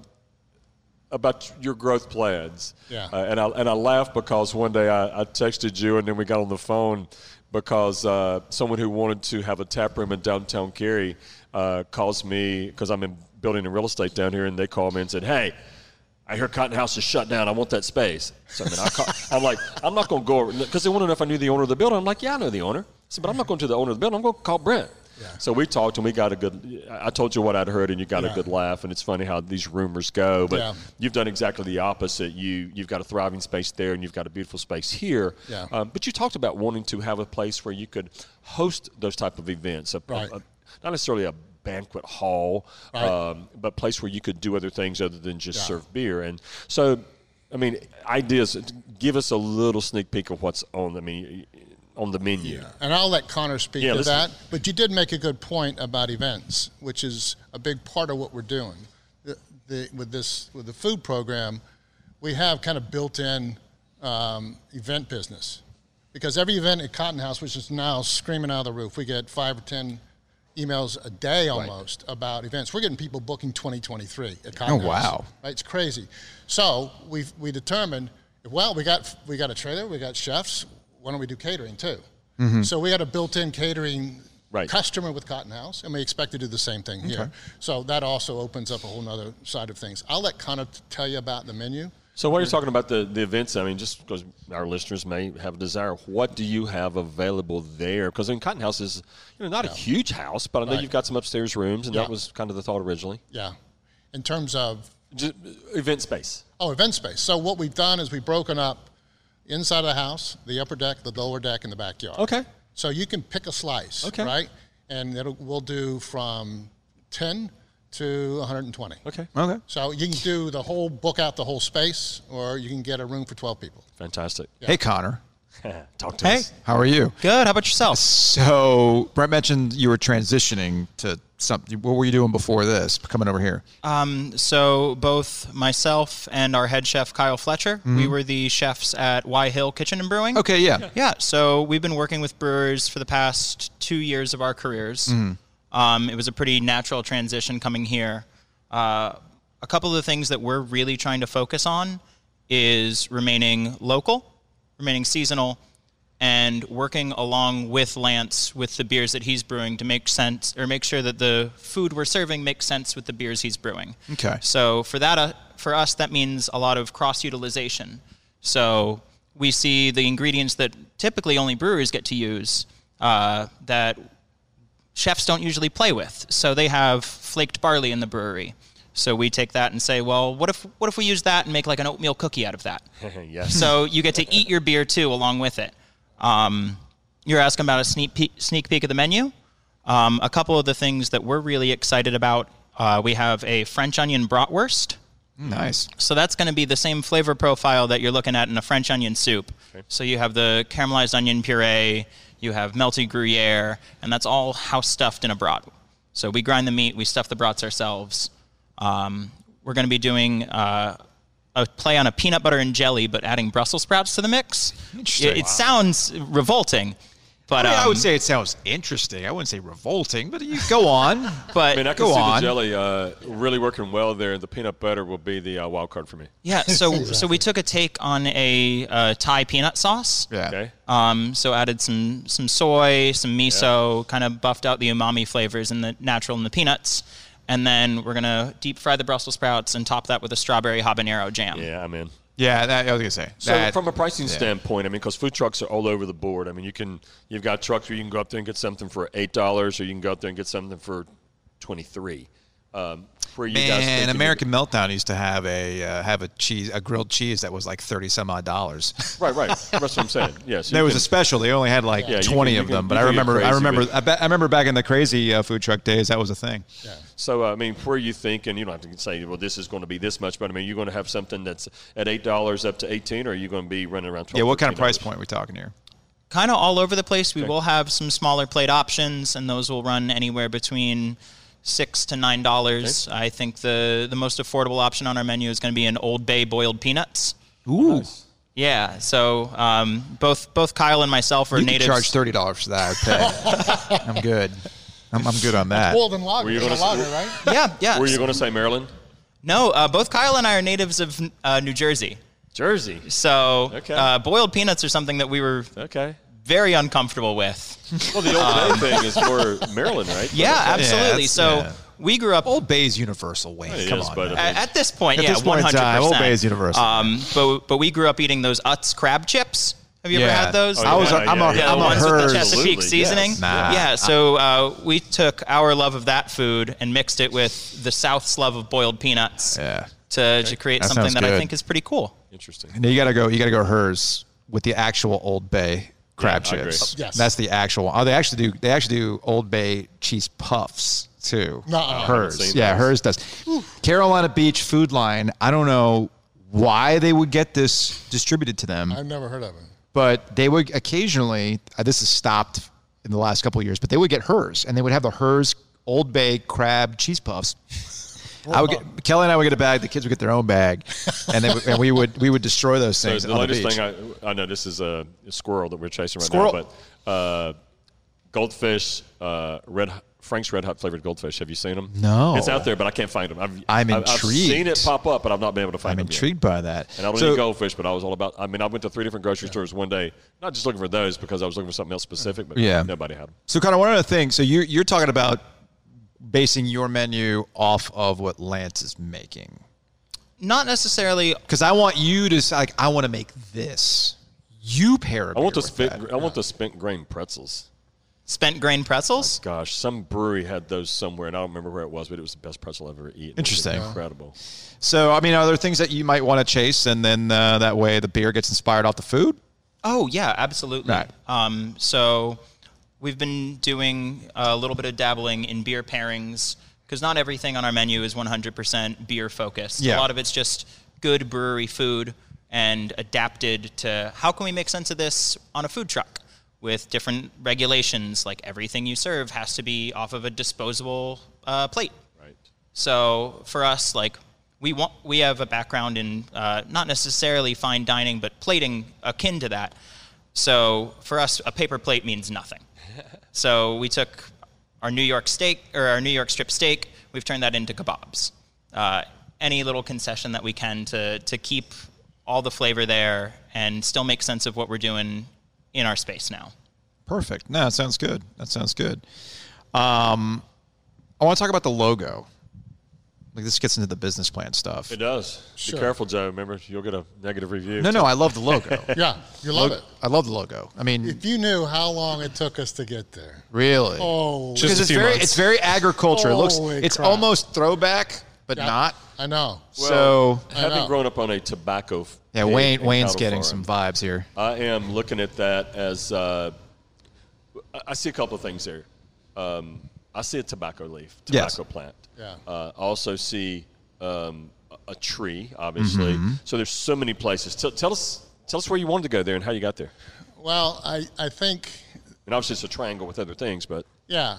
about your growth plans. Yeah. Uh, and I and I laughed because one day I, I texted you and then we got on the phone because uh, someone who wanted to have a tap room in downtown Cary uh, calls me because I'm in building and real estate down here, and they called me and said, "Hey, I hear Cotton House is shut down. I want that space." So I mean, I call, I'm like, I'm not going to go because they want to know if I knew the owner of the building. I'm like, yeah, I know the owner. I said, but I'm not going to the owner of the building. I'm going to call Brent. Yeah. So we talked and we got a good. I told you what I'd heard, and you got Yeah. a good laugh. And it's funny how these rumors go, but Yeah. you've done exactly the opposite. You you've got a thriving space there, and you've got a beautiful space here. Yeah. Um, but you talked about wanting to have a place where you could host those type of events. A, Right. a, not necessarily a banquet hall, Right. um, but place where you could do other things other than just Yeah. serve beer. And so, I mean, ideas. Give us a little sneak peek of what's on. I mean, on the menu. And I'll let Connor speak Yeah, to listen. that. But you did make a good point about events, which is a big part of what we're doing. The, the, with this, with the food program, we have kind of built-in um, event business, because every event at Cotton House, which is now screaming out of the roof, we get five or ten emails a day almost about events. We're getting people booking twenty twenty-three at Cotton Oh, House. wow. Right, it's crazy. So we we determined, well, we got we got a trailer, we got chefs. Why don't we do catering too? Mm-hmm. So we had a built-in catering Right. customer with Cotton House, and we expect to do the same thing here. Okay. So that also opens up a whole nother side of things. I'll let Connor t- tell you about the menu. So while you're talking about the, the events, I mean, just because our listeners may have a desire, what do you have available there? Because I mean, Cotton House is you know not a huge house, but I know Right. you've got some upstairs rooms, and Yeah. that was kind of the thought originally. Yeah. In terms of, Just event space. oh, event space. So what we've done is we've broken up inside of the house, the upper deck, the lower deck, and the backyard. Okay. So you can pick a slice, Okay. right? And it'll, we'll do from ten to one hundred twenty. Okay. Okay. So you can do the whole, book out the whole space, or you can get a room for twelve people. Fantastic. Hey, Connor. Talk to Hey. us. How are you? Good. How about yourself? So Brett mentioned you were transitioning to something. What were you doing before this, coming over here? Um, so both myself and our head chef, Kyle Fletcher, we were the chefs at Y Hill Kitchen and Brewing. Okay, yeah. Yeah, so we've been working with brewers for the past two years of our careers. Um, it was a pretty natural transition coming here. Uh, a couple of the things that we're really trying to focus on is remaining local, remaining seasonal, and working along with Lance with the beers that he's brewing to make sense, or make sure that the food we're serving makes sense with the beers he's brewing. Okay. So for that, uh, for us, that means a lot of cross-utilization. So we see the ingredients that typically only brewers get to use uh, that chefs don't usually play with. So they have flaked barley in the brewery. So we take that and say, well, what if what if we use that and make like an oatmeal cookie out of that? Yes. So you get to eat your beer too along with it. Um, you're asking about a sneak peek, sneak peek of the menu. Um, a couple of the things that we're really excited about, uh, we have a French onion bratwurst. Nice. So that's going to be the same flavor profile that you're looking at in a French onion soup. Okay. So you have the caramelized onion puree, you have melted Gruyere, and that's all house stuffed in a brat. So we grind the meat, we stuff the brats ourselves. Um, we're going to be doing uh, a play on a peanut butter and jelly, but adding Brussels sprouts to the mix. Interesting. It, it sounds revolting, but I, mean, um, I would say it sounds interesting. I wouldn't say revolting, but you go on. but I mean, I can Go see on. the jelly uh, really working well there. The peanut butter will be the uh, wild card for me. yeah. So so we took a take on a uh, Thai peanut sauce. Yeah. Okay. Um, so added some some soy, some miso, kind of buffed out the umami flavors and the natural in the peanuts. And then we're going to deep fry the Brussels sprouts and top that with a strawberry habanero jam. Yeah, I'm in. Yeah, that, I was gonna say. So that- from a pricing yeah. standpoint, I mean, because food trucks are all over the board. I mean, you can you've got trucks where you can go up there and get something for eight dollars, or you can go up there and get something for twenty three. Um, where you guys Man, thinking- American Meltdown used to have a uh, have a cheese a grilled cheese that was like thirty some odd dollars. Right, right. That's what I'm saying. Yes. There was a special. They only had like Yeah, you twenty can- of you them, can- but you I can get remember I crazy remember with- I, bet, I remember back in the crazy uh, food truck days that was a thing. Yeah. So, uh, I mean, where you thinking, you don't have to say, well, this is going to be this much, but I mean, you're going to have something that's at eight dollars up to eighteen, or are you going to be running around twelve Yeah, what kind of thirteen price dollars? point are we talking here? Kind of all over the place. We Okay. will have some smaller plate options, and those will run anywhere between six to nine dollars. I think the the most affordable option on our menu is going to be an Old Bay boiled peanuts. Ooh, Yeah, so um, both both Kyle and myself are you could natives. charge thirty dollars for that. I'd pay. I'm good. I'm, I'm good on that. Boiled and lager. Were you It's a gonna lager, say- right? Yeah, yeah. Were you going to say Maryland? No, uh, both Kyle and I are natives of uh, New Jersey. Jersey. So Okay. uh, boiled peanuts are something that we were Okay. very uncomfortable with. Well, the Old Bay thing is for Maryland, right? Yeah, But- absolutely. that's- so yeah. we grew up Old Bay's universal. Wayne, It come is, on. but, man. I mean, at, at this point. At yeah, this point in one hundred percent. time, Old Bay is universal. Um, but but we grew up eating those Utz crab chips. Have you ever Yeah. had those? Oh, I was. yeah, A, I'm yeah, a. yeah. Yeah, I'm the a ones with the hers. Chesapeake Absolutely, seasoning. yes. Nah. Yeah, so uh, we took our love of that food and mixed it with the South's love of boiled peanuts Yeah. to, to create That something sounds that I good. think is pretty cool. Interesting. And you gotta go. You gotta go hers with the actual Old Bay crab Yeah, I agree. chips. Yes. That's the actual. Oh, they actually do. They actually do Old Bay cheese puffs too. Nuh-uh. I haven't Hers. seen Yeah, those. hers does. Carolina Beach Food Line. I don't know why they would get this distributed to them, I've never heard of it. but they would occasionally. Uh, this has stopped in the last couple of years, but they would get hers, and they would have the hers Old Bay crab cheese puffs. I would get Kelly and I would get a bag. The kids would get their own bag, and they would, and we would we would destroy those So things the on the latest beach. thing I, I know this is a, a squirrel that we're chasing right Squirrel. now, but uh, goldfish, uh, red Frank's Red Hot flavored goldfish. Have you seen them? No. It's out there, but I can't find them. I've, I'm I've- I've seen intrigued. it pop up, but I've not been able to find I'm them yet. intrigued by that. And I don't So- eat goldfish, but I was all about. I mean, I went to three different grocery stores one day, not just looking for those because I was looking for something else specific, but Yeah. nobody had them. So, kind of one other thing. So, you're you're talking about basing your menu off of what Lance is making, Not necessarily. because I want you to s- like I want to make this. You pair. A I want beer the with spent. that. I want the spent grain pretzels. Spent grain pretzels? Gosh, some brewery had those somewhere, and I don't remember where it was, but it was the best pretzel I've ever eaten. It was Interesting. incredible. So, I mean, are there things that you might want to chase, and then uh, that way the beer gets inspired off the food? Oh, yeah, absolutely. Right. Um, so we've been doing a little bit of dabbling in beer pairings because not everything on our menu is one hundred percent beer focused. Yeah. A lot of it's just good brewery food and adapted to how can we make sense of this on a food truck with different regulations, like everything you serve has to be off of a disposable uh, plate. Right. So for us, like we want, we have a background in uh, not necessarily fine dining, but plating akin to that. So for us, a paper plate means nothing. So we took our New York steak or our New York strip steak. We've turned that into kebabs. Uh, any little concession that we can to to keep all the flavor there and still make sense of what we're doing in our space now. Perfect. No, that sounds good. That sounds good. Um, I want to talk about the logo. Like this gets into the business plan stuff. It does. Sure. Be careful, Joe. Remember, you'll get a negative review. No, no, I love the logo. Yeah, you love it. I love the logo. I mean, If you knew how long it took us to get there. really. Oh, Just Because a it's few very, months. it's very agriculture. It looks, Holy it's crap. almost throwback, but yeah, not. I know. So, I Having know. grown up on a tobacco f- yeah, pig Wayne, and Wayne's cattle getting farm, some vibes here. I am looking at that as uh, I- I see a couple of things there. Um, I see a tobacco leaf, Yes. tobacco plant. Yeah. Uh, I also see um, a- a tree, obviously. Mm-hmm. So there's so many places. Tell, tell us, tell us where you wanted to go there and how you got there. Well, I, I think, And obviously it's a triangle with other things, but yeah.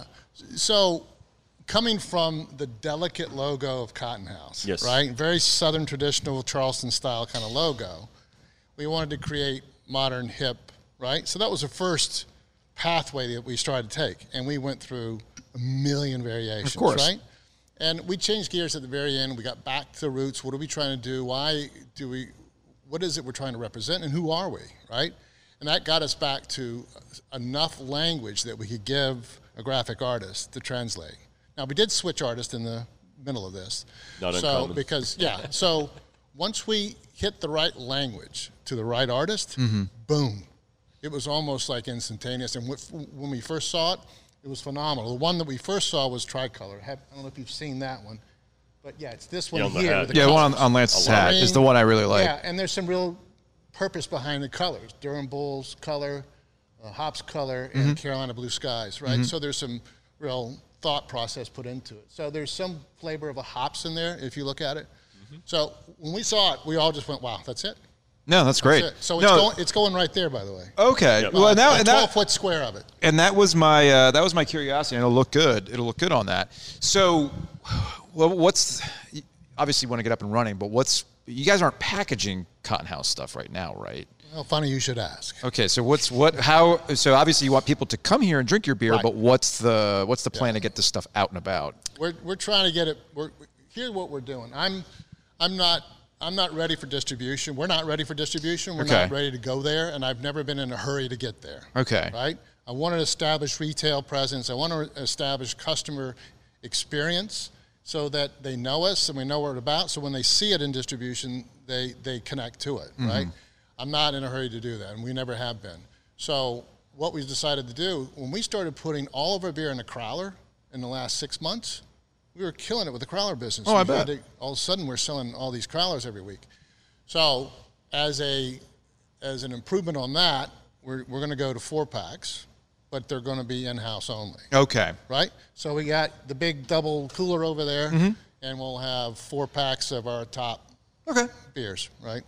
So coming from the delicate logo of Cotton House, Yes. right? Very Southern traditional Charleston style kind of logo. We wanted to create modern, hip, right? So that was the first pathway that we started to take. And we went through a million variations, Of course. right? And we changed gears at the very end. We got back to the roots. What are we trying to do? Why do we, what is it we're trying to represent? And who are we, right? And that got us back to enough language that we could give a graphic artist to translate. Now, we did switch artists in the middle of this. Not so, uncommon. Because, yeah, so once we hit the right language to the right artist, Mm-hmm. boom. It was almost like instantaneous. And wh- when we first saw it, it was phenomenal. The one that we first saw was Tricolor. I have- I don't know if you've seen that one. But, yeah, it's this one Yeah, on the here. hat. with the Yeah, the one on, colors. on Lance's I love hat it. is the one I really like. Yeah, and there's some real purpose behind the colors. Durham Bulls color, uh, Hops color, and Mm-hmm. Carolina Blue Skies, right? So there's some real thought process put into it. So there's some flavor of a hops in there if you look at it. Mm-hmm. So when we saw it, we all just went, wow, that's it. No, that's great. That's it. So it's, no, going, it's going right there, by the way. okay. Yep. Well, and that, a and that, twelve-foot square of it. and that was my uh, that was my curiosity. And it'll look good. It'll look good on that. So, well, what's obviously you want to get up and running, but what's you guys aren't packaging Cotton House stuff right now, right? Well, funny you should ask. Okay, so what's what how so obviously you want people to come here and drink your beer, Right. but what's the what's the plan to get this stuff out and about? We're, we're trying to get it. We're, here's what we're doing. I'm, I'm not. I'm not ready for distribution. We're not ready for distribution. We're Okay. not ready to go there, and I've never been in a hurry to get there. Okay. Right? I want to establish retail presence. I want to establish customer experience so that they know us and we know what we're about. So when they see it in distribution, they, they connect to it, right? I'm not in a hurry to do that, and we never have been. So what we decided to do, when we started putting all of our beer in a crowler in the last six months, we were killing it with the crowler business. Oh, I We had bet. to- all of a sudden, we're selling all these crowlers every week. So as a as an improvement on that, we're, we're going to go to four packs, but they're going to be in-house only, Okay. right? So we got the big double cooler over there, Mm-hmm. and we'll have four packs of our top Okay. beers, right?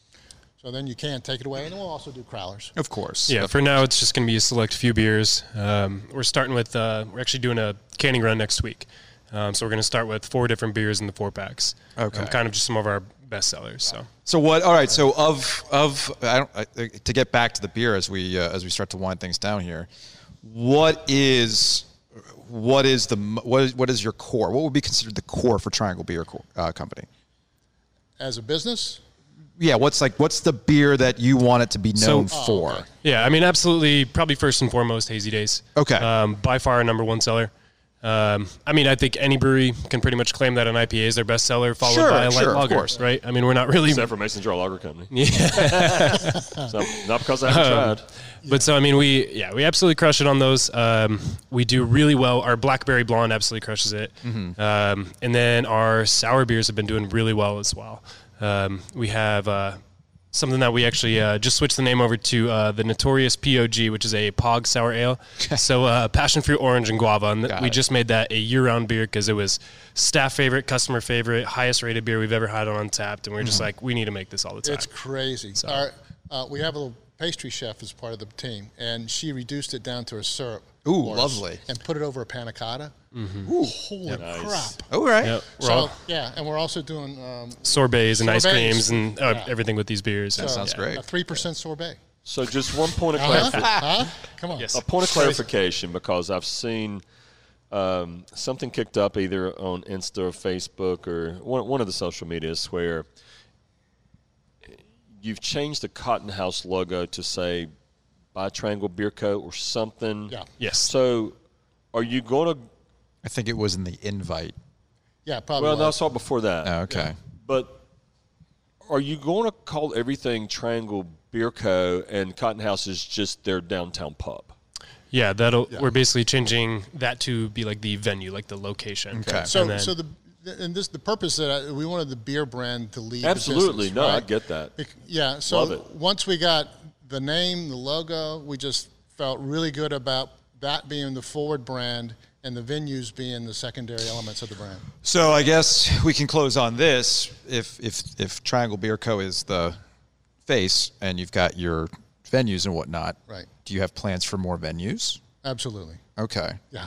So then you can take it away, and we'll also do crowlers. Of course. Yeah, for now it's just going to be a select few beers. Um, we're starting with, uh, we're actually doing a canning run next week. Um, so we're going to start with four different beers in the four packs. Okay. Um, kind of just some of our best sellers. So So what? All right. So of of I don't I, to get back to the beer as we uh, as we start to wind things down here. What is what is the m- what is what is your core? What would be considered the core for Triangle Beer Co- uh, Company? As a business, Yeah. What's like what's the beer that you want it to be known So- Oh, for? okay. yeah, I mean, absolutely, probably first and foremost, Hazy Days. Okay. Um, by far our number one seller. Um, I mean, I think any brewery can pretty much claim that an I P A is their best seller, followed Sure, by a light sure, of lager, course. right? I mean, we're not really except for Mason Jar Lager Company. Yeah. So, not because I haven't Um, tried. But so I mean, we yeah, we absolutely crush it on those. Um, we do really well. Our Blackberry Blonde absolutely crushes it, Mm-hmm. um, and then our sour beers have been doing really well as well. Um, we have uh, something that we actually uh, just switched the name over to uh, the Notorious P O G, which is a Pog sour ale. So uh, passion fruit, orange, and guava, and Got we it. just made that a year-round beer because it was staff favorite, customer favorite, highest rated beer we've ever had on Untapped, and we are just Mm-hmm. like, we need to make this all the time. it's crazy. Our, uh, we have a little pastry chef as part of the team, and she reduced it down to a syrup. Ooh, for us lovely. And put it over a panna cotta. Ooh, holy Nice. crap. All right. Yep, we're So, all yeah, and we're also doing um, sorbets and ice Sorbets. creams and uh, Yeah. everything with these beers. so sounds great. a three percent sorbet. So just one point of Huh? clarification. huh? Come on. Yes. A point of clarification, because I've seen um, something kicked up either on Insta or Facebook or one, one of the social medias where you've changed the Cotton House logo to say Buy Triangle Beer Co. or something. Yeah. Yes. So are you going to I think it was in the invite. Yeah, probably. Well, no, I was. saw it before that. Oh, okay. Yeah. But are you going to call everything Triangle Beer Co. and Cotton House is just their downtown pub? Yeah, that'll. Yeah. We're basically changing that to be like the venue, like the location. Okay. So, And then- so the and this the purpose that I, we wanted the beer brand to lead. Absolutely. The business, No, I right? get that. Bec- Yeah. So Love it. once we got the name, the logo, we just felt really good about that being the forward brand and the venues being the secondary elements of the brand. So I guess we can close on this. If if if Triangle Beer Co. is the face and you've got your venues and whatnot, Right. do you have plans for more venues? Absolutely. Okay. Yeah.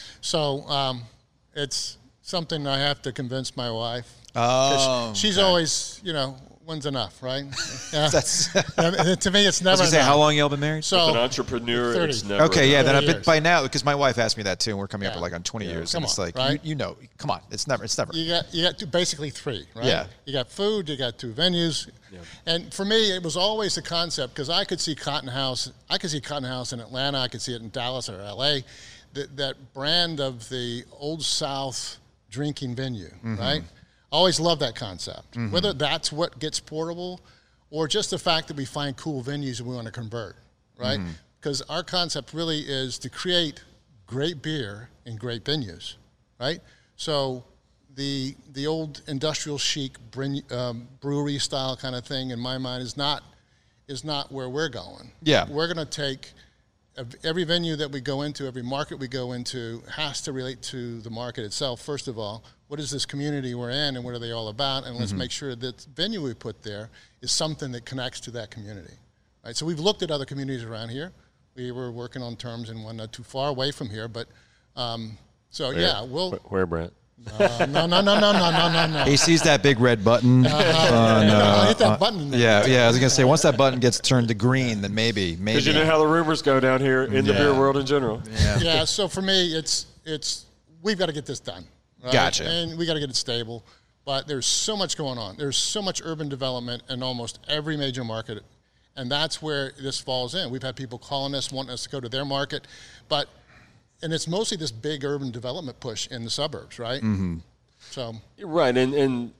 So um, it's something I have to convince my wife. 'Cause Oh, she's okay. always, you know, when's enough, right? Yeah. That's- And to me, it's I was never gonna say, enough. how long y'all been married? So An entrepreneur, thirty. it's never Okay, yeah. enough. Then I've been years. by now because my wife asked me that too, and we're coming up Yeah. with like on twenty Yeah. years, Come and it's on, like right? you, you know, come on, it's never, it's never. you got you got two, basically three, right? Yeah. You got food, you got two venues, and for me, it was always the concept because I could see Cotton House, I could see Cotton House in Atlanta, I could see it in Dallas or L A, that that brand of the Old South drinking venue, Mm-hmm. right? I always love that concept. Whether that's what gets portable, or just the fact that we find cool venues and we want to convert, right? Mm-hmm. Because our concept really is to create great beer in great venues, right? So the the old industrial chic brin- um, brewery style kind of thing, in my mind, is not is not where we're going. Yeah. We're going to take ev- every venue that we go into, every market we go into, has to relate to the market itself. First of all, what is this community we're in, and what are they all about? And let's make sure that the venue we put there is something that connects to that community, right? So we've looked at other communities around here. We were working on terms in one not too far away from here, but um, so yeah, we'll. Where, where, Brent? Uh, no, no, no, no, no, no, no, no. He sees that big red button. on, I'll uh, hit that uh, button. in there. yeah, yeah. I was gonna say once that button gets turned to green, then maybe, maybe. Because you know how the rumors go down here in the Yeah. beer world in general. Yeah. So for me, it's it's we've got to get this done. Right? Gotcha. And we got to get it stable. But there's so much going on. There's so much urban development in almost every major market, and that's where this falls in. We've had people calling us, wanting us to go to their market, but and it's mostly this big urban development push in the suburbs, right? Mm-hmm. So Right, and, and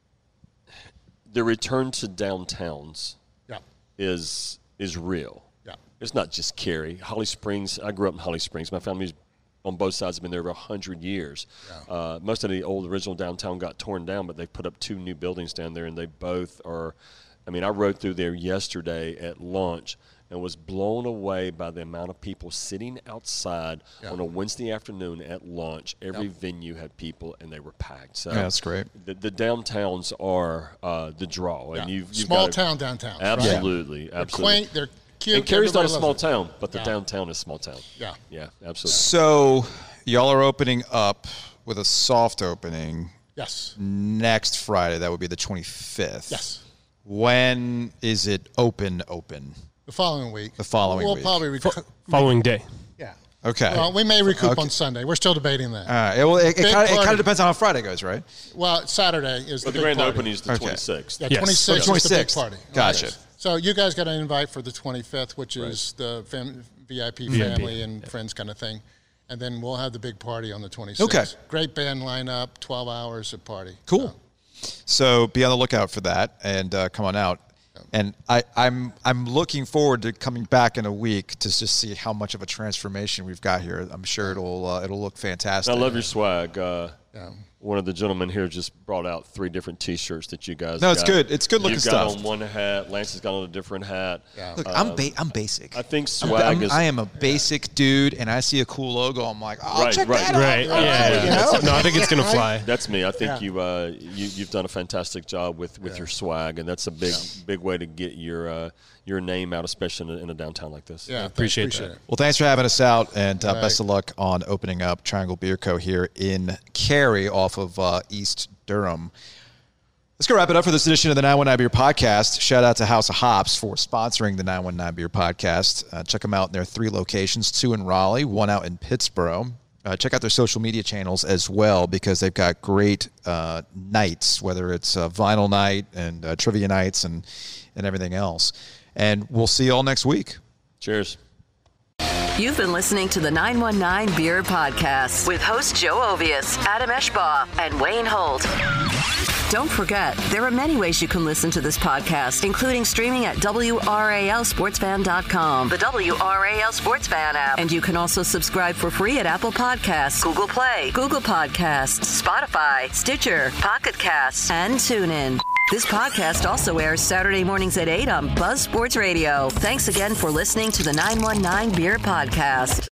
the return to downtowns yeah, is is real. yeah, It's not just Cary. Holly Springs, I grew up in Holly Springs. My family's on both sides have been there over one hundred years. Yeah. Uh, most of the old original downtown got torn down, but they put up two new buildings down there, and they both are, I mean, I rode through there yesterday at lunch and was blown away by the amount of people sitting outside Yeah. on a Wednesday afternoon at lunch. Every venue had people, and they were packed. So Yeah, that's great. The, the downtowns are uh, the draw. yeah. And you've, you've Small gotta- town downtowns. Right? Absolutely, They're absolutely. quaint. They're cute. And Cary's not a everybody small loves it. town, but the Yeah. downtown is small town. Yeah. Yeah, absolutely. So y'all are opening up with a soft opening Yes. next Friday. That would be the twenty-fifth. Yes. When is it open? Open. The following week. The following we'll week. probably recoup. Following day. Yeah. Okay. Well, we may recoup Okay. on Sunday. We're still debating that. All right. Well, it, it Big kind of it party. kind of depends on how Friday goes, right? Well, Saturday is But the, the big grand party. opening is the Okay. twenty-sixth. Yeah, Yes. twenty-sixth So is the big twenty-sixth. party. Gotcha. Right. So you guys got an invite for the twenty-fifth, which is the fam- V I P V I P, family and friends kind of thing. And then we'll have the big party on the twenty-sixth. Okay. Great band lineup, twelve hours of party. Cool. So be on the lookout for that and uh, come on out. And I, I'm I'm looking forward to coming back in a week to just see how much of a transformation we've got here. I'm sure it'll uh, it'll look fantastic. I love your swag. Uh, Yeah. One of the gentlemen here just brought out three different T-shirts that you guys. No, it's got. good. It's good looking You've got stuff. on one hat. Lance has got on a different hat. Yeah. Look, I'm ba- I'm basic. I think I'm- swag I'm- is. I am a basic dude, and I see a cool logo. I'm like, oh, Right, check right. that out. Right. Yeah. you yeah. know? No, I think it's gonna fly. That's me. I think Yeah. you, uh, you you've done a fantastic job with, with your swag, and that's a big big way to get your uh, your name out, especially in a, in a downtown like this. Yeah, Appreciate appreciate that. it. Well, thanks for having us out, and uh, All right. best of luck on opening up Triangle Beer Co. here in Cary off of uh, East Durham. Let's go wrap it up for this edition of the nine one nine Beer Podcast. Shout out to House of Hops for sponsoring the nine one nine Beer Podcast. Uh, check them out in their three locations, two in Raleigh, one out in Pittsburgh. uh, check out their social media channels as well, because they've got great uh, nights, whether it's uh, vinyl night and uh, trivia nights and, and everything else. And we'll see you all next week. Cheers. You've been listening to the nine one nine Beer Podcast with host Joe Ovius, Adam Eschbaugh, and Wayne Holt. Don't forget, there are many ways you can listen to this podcast, including streaming at W R A L sports fan dot com, the W R A L Sports Fan app, and you can also subscribe for free at Apple Podcasts, Google Play, Google Podcasts, Spotify, Stitcher, Pocket Casts, and TuneIn. This podcast also airs Saturday mornings at eight on Buzz Sports Radio. Thanks again for listening to the nine one nine Beer Podcast.